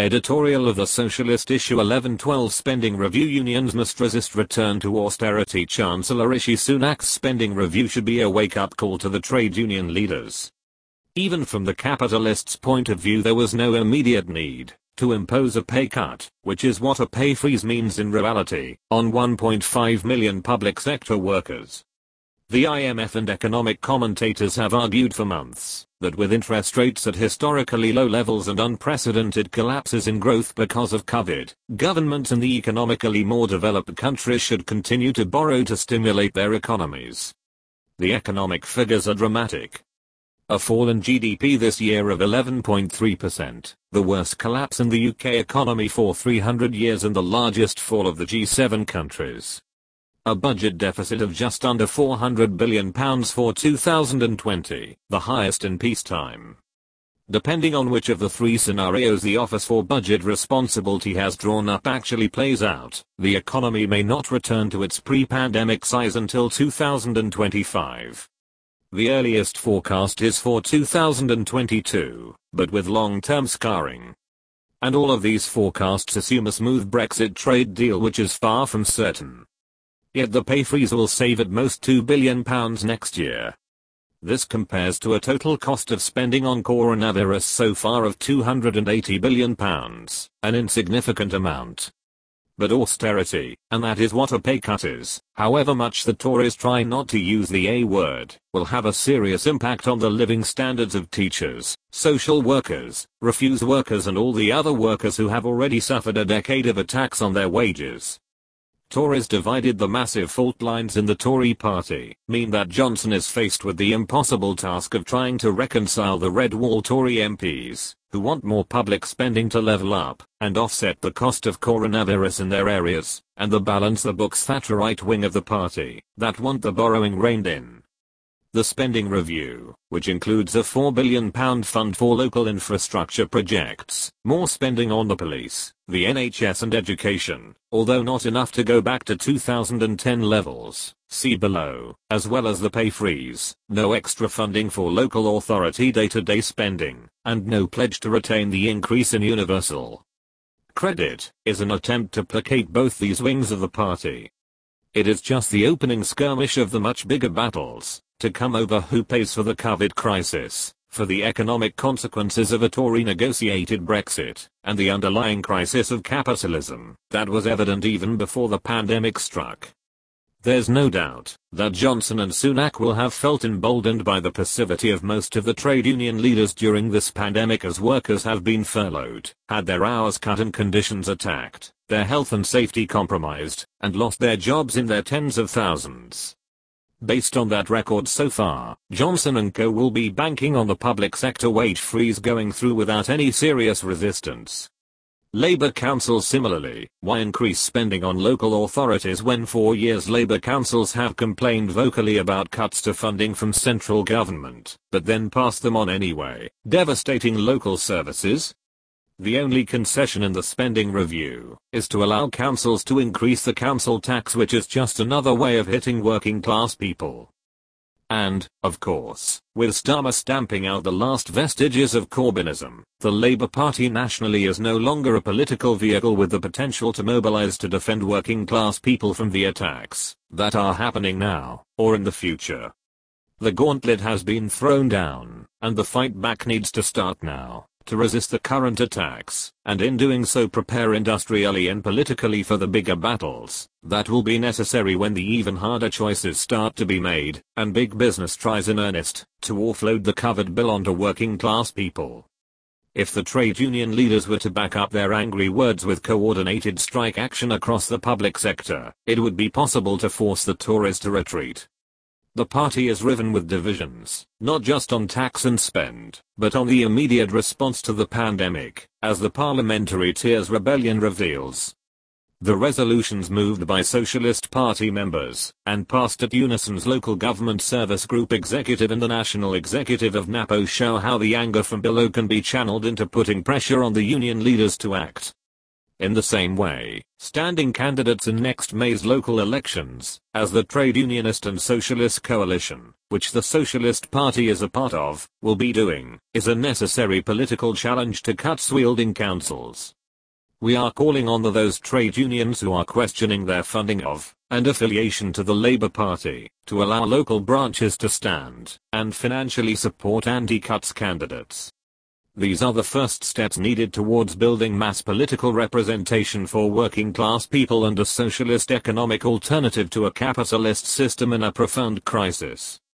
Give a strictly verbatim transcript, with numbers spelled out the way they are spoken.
Editorial of the Socialist Issue eleven twelve Spending Review. Unions must resist return to austerity. Chancellor Rishi Sunak's spending review should be a wake-up call to the trade union leaders. Even from the capitalists' point of view, there was no immediate need to impose a pay cut, which is what a pay freeze means in reality, on one point five million public sector workers. The I M F and economic commentators have argued for months that with interest rates at historically low levels and unprecedented collapses in growth because of COVID, governments in the economically more developed countries should continue to borrow to stimulate their economies. The economic figures are dramatic. A fall in G D P this year of eleven point three percent, the worst collapse in the U K economy for three hundred years and the largest fall of the G seven countries. A budget deficit of just under four hundred billion pounds for two thousand twenty, the highest in peacetime. Depending on which of the three scenarios the Office for Budget Responsibility has drawn up actually plays out, the economy may not return to its pre-pandemic size until two thousand twenty-five. The earliest forecast is for two thousand twenty-two, but with long-term scarring. And all of these forecasts assume a smooth Brexit trade deal, which is far from certain. Yet the pay freeze will save at most two billion pounds next year. This compares to a total cost of spending on coronavirus so far of two hundred eighty billion pounds, an insignificant amount. But austerity, and that is what a pay cut is, however much the Tories try not to use the A word, will have a serious impact on the living standards of teachers, social workers, refuse workers and all the other workers who have already suffered a decade of attacks on their wages. Tories divided. The massive fault lines in the Tory party mean that Johnson is faced with the impossible task of trying to reconcile the red wall Tory M Ps, who want more public spending to level up and offset the cost of coronavirus in their areas, and the balance the book's Thatcherite wing of the party that want the borrowing reined in. The spending review, which includes a four billion pound fund for local infrastructure projects, more spending on the police, the N H S and education, although not enough to go back to two thousand ten levels, see below, as well as the pay freeze, no extra funding for local authority day-to-day spending, and no pledge to retain the increase in universal credit, is an attempt to placate both these wings of the party. It is just the opening skirmish of the much bigger battles to come over who pays for the COVID crisis, for the economic consequences of a Tory negotiated Brexit, and the underlying crisis of capitalism that was evident even before the pandemic struck. There's no doubt that Johnson and Sunak will have felt emboldened by the passivity of most of the trade union leaders during this pandemic, as workers have been furloughed, had their hours cut and conditions attacked, their health and safety compromised, and lost their jobs in their tens of thousands. Based on that record so far, Johnson and co will be banking on the public sector wage freeze going through without any serious resistance. Labour councils similarly, why increase spending on local authorities when for years Labour councils have complained vocally about cuts to funding from central government, but then pass them on anyway, devastating local services? The only concession in the spending review is to allow councils to increase the council tax, which is just another way of hitting working class people. And, of course, with Starmer stamping out the last vestiges of Corbynism, the Labour Party nationally is no longer a political vehicle with the potential to mobilise to defend working class people from the attacks that are happening now, or in the future. The gauntlet has been thrown down, and the fight back needs to start now, to resist the current attacks, and in doing so prepare industrially and politically for the bigger battles that will be necessary when the even harder choices start to be made, and big business tries in earnest to offload the COVID bill onto working class people. If the trade union leaders were to back up their angry words with coordinated strike action across the public sector, it would be possible to force the Tories to retreat. The party is riven with divisions, not just on tax and spend, but on the immediate response to the pandemic, as the Parliamentary Tears Rebellion reveals. The resolutions moved by Socialist Party members, and passed at Unison's Local Government Service Group Executive and the National Executive of NAPO, show how the anger from below can be channeled into putting pressure on the union leaders to act. In the same way, standing candidates in next May's local elections, as the Trade Unionist and Socialist Coalition, which the Socialist Party is a part of, will be doing, is a necessary political challenge to cuts-wielding councils. We are calling on the those trade unions who are questioning their funding of, and affiliation to the Labour Party, to allow local branches to stand, and financially support anti-cuts candidates. These are the first steps needed towards building mass political representation for working class people and a socialist economic alternative to a capitalist system in a profound crisis.